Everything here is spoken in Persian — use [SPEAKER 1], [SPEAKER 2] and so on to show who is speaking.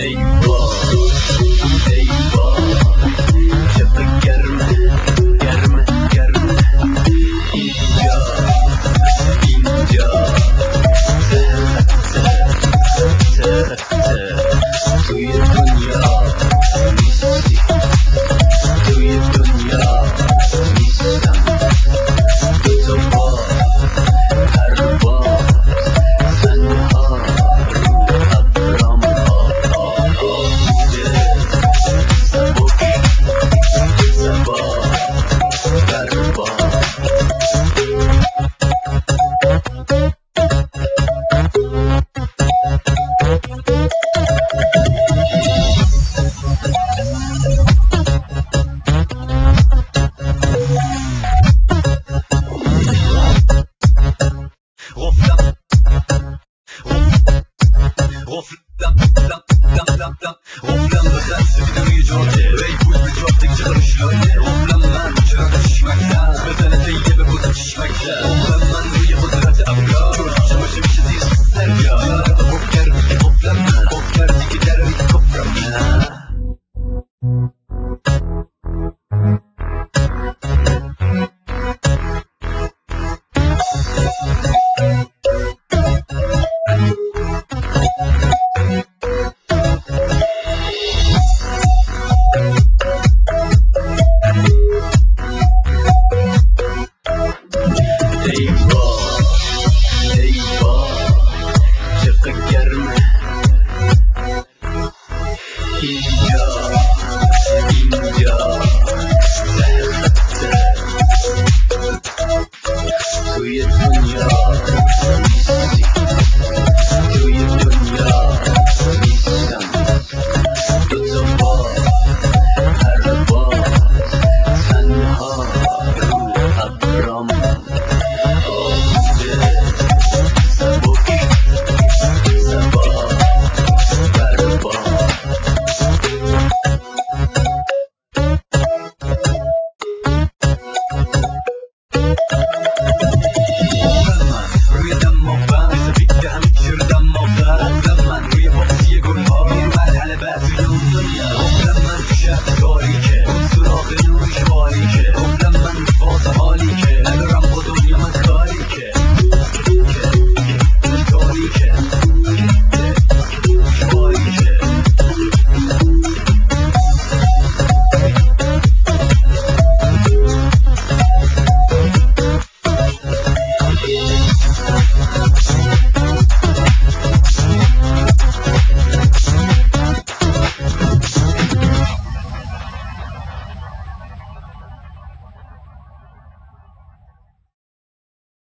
[SPEAKER 1] eyvah, eyvah. Çatı germe, germe, germe. İnca, inca. Ter, ter, ter. Duyu dünya, misli. Duyu dünya, misli. Tutaba, herba. Sen haru, abram, sabok, sabah, berba. غفلان بخمس بدوي جورتي ويفوز بجورتك تغرب شلوني غفلان من جرات الشمكة مثلا تيجي ببوز الشمكة غفلان من ويا قدرات أفكار جورتي مش مش ديس السرقة بفكر غفلان من بفكر تيجي دربي كفر من eyvah, eyvah. Çatı germe, inca, inca.